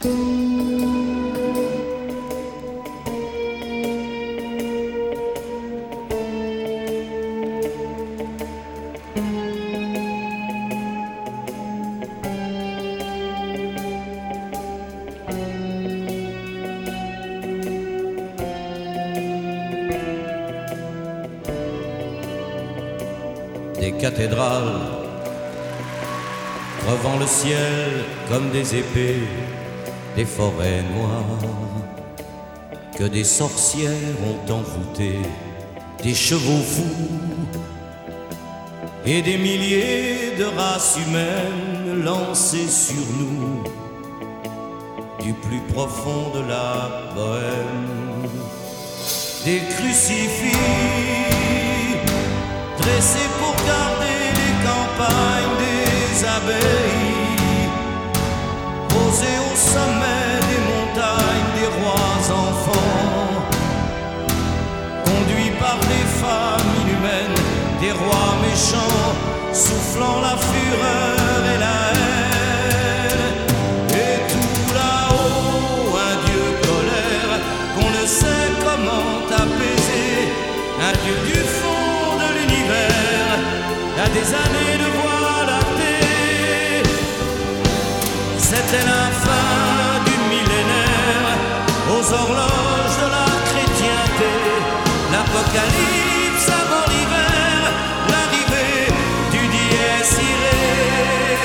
Des cathédrales crevant le ciel comme des épées, des forêts noires que des sorcières ont envoûtées, des chevaux fous et des milliers de races humaines lancées sur nous du plus profond de la bohème. Des crucifix dressés pour garder les campagnes des abbayes, posés au sommet des montagnes des rois enfants, conduits par des femmes inhumaines, des rois méchants, soufflant la fureur et la haine. Et tout là-haut, un Dieu colère qu'on ne sait comment apaiser, un Dieu du fond de l'univers, à des années de voie lactée. C'était la fin du millénaire, aux horloges de la chrétienté, l'apocalypse avant l'hiver, l'arrivée du dies irae.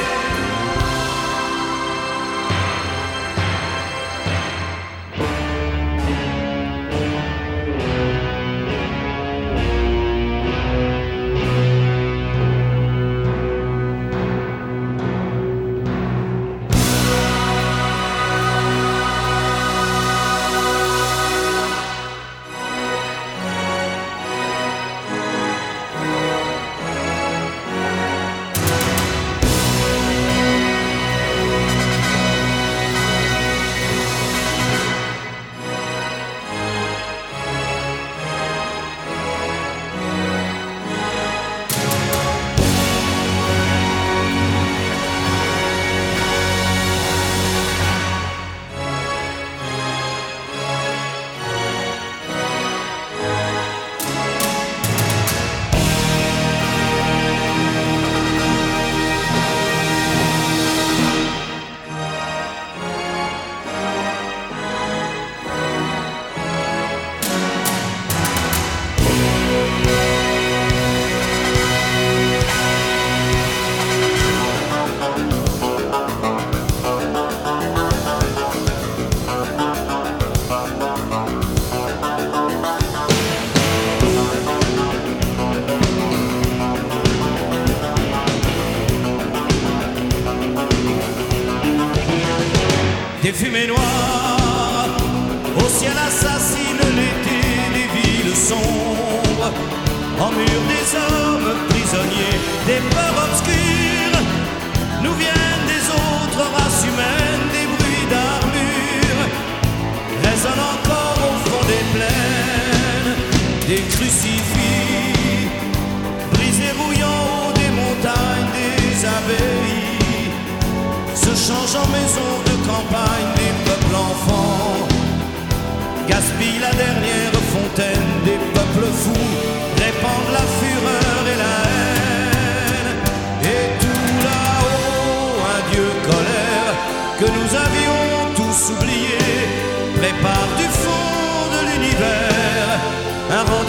Des fumées noires au ciel assassinent l'été des villes sombres, en murs des hommes prisonniers, des peurs obscures nous viennent des autres races humaines, des bruits d'armure résonnent encore au fond des plaines, des crucifix brisés rouillant haut des montagnes des abbayes, se changent en maisons de campagne, des peuples enfants gaspillent la dernière fontaine, des peuples fous répandent la fureur et la haine. Et tout là-haut, un Dieu colère que nous avions tous oublié prépare du fond de l'univers un rendez-vous